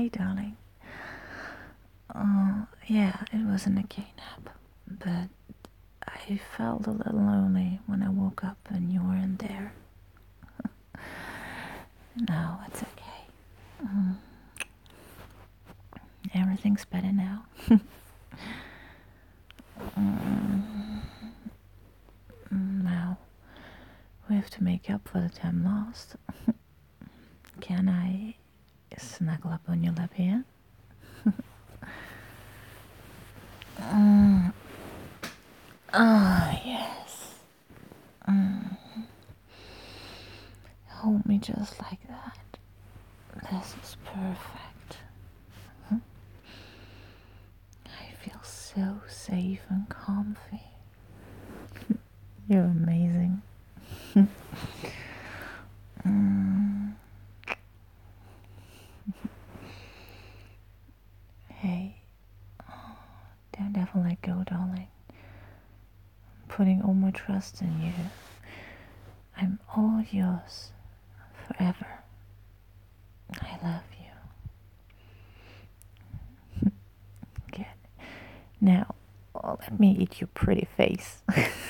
Hi, darling. Yeah, it was an okay nap, but I felt a little lonely when I woke up and you weren't there. No, it's okay. Everything's better now. Now, we have to make up for the time lost. Can I snuggle up on your lap here? Ah, yes. Hold me just like that. This is perfect. I feel so safe and comfy. You're amazing. Hey, don't ever let go, darling. I'm putting all my trust in you. I'm all yours forever. I love you. Good. Now, let me eat your pretty face.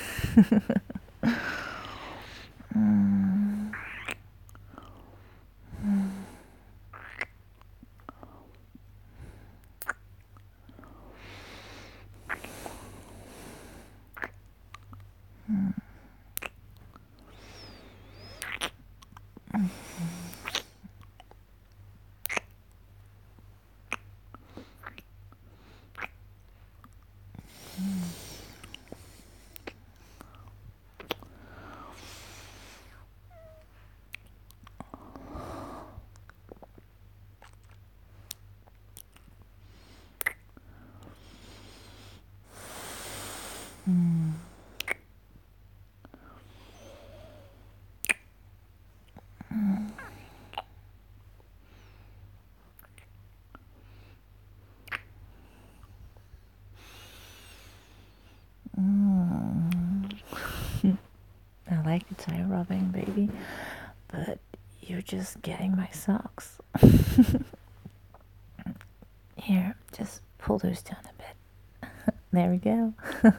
I like the tie rubbing, baby, but you're just getting my socks. Here, just pull those down a bit. There we go.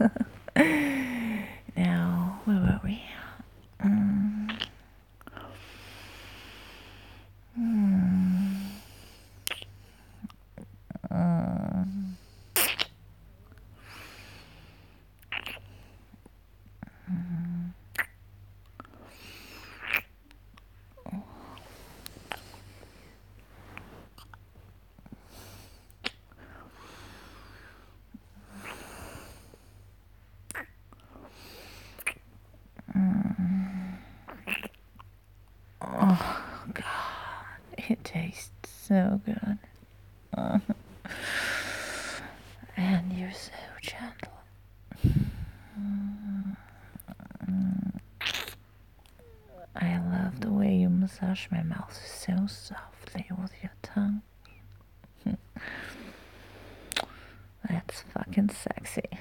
Now, where were we? Oh, God, it tastes so good. And you're so gentle. I love the way you massage my mouth so softly with your tongue. That's fucking sexy.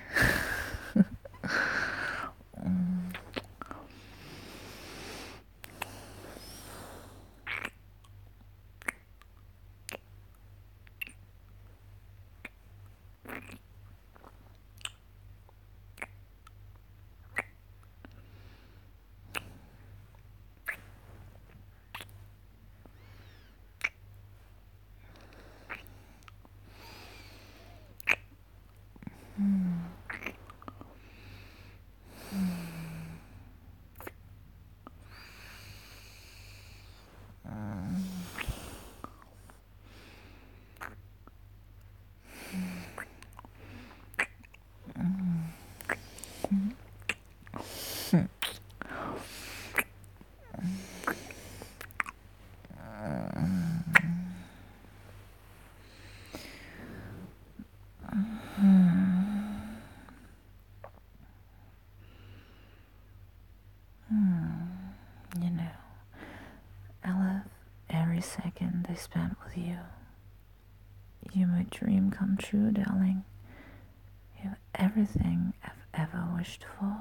You know, I love every second I spent with you. You're my dream come true, darling. You're everything I've ever wished for.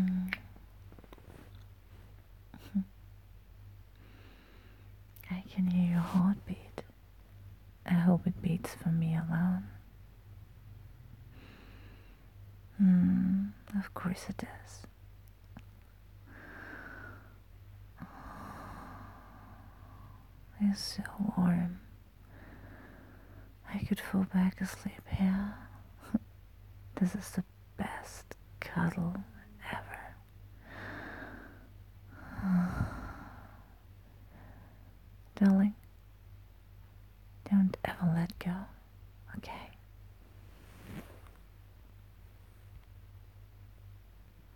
I can hear course it is. It's so warm. I could fall back asleep here. This is the best cuddle ever. Darling,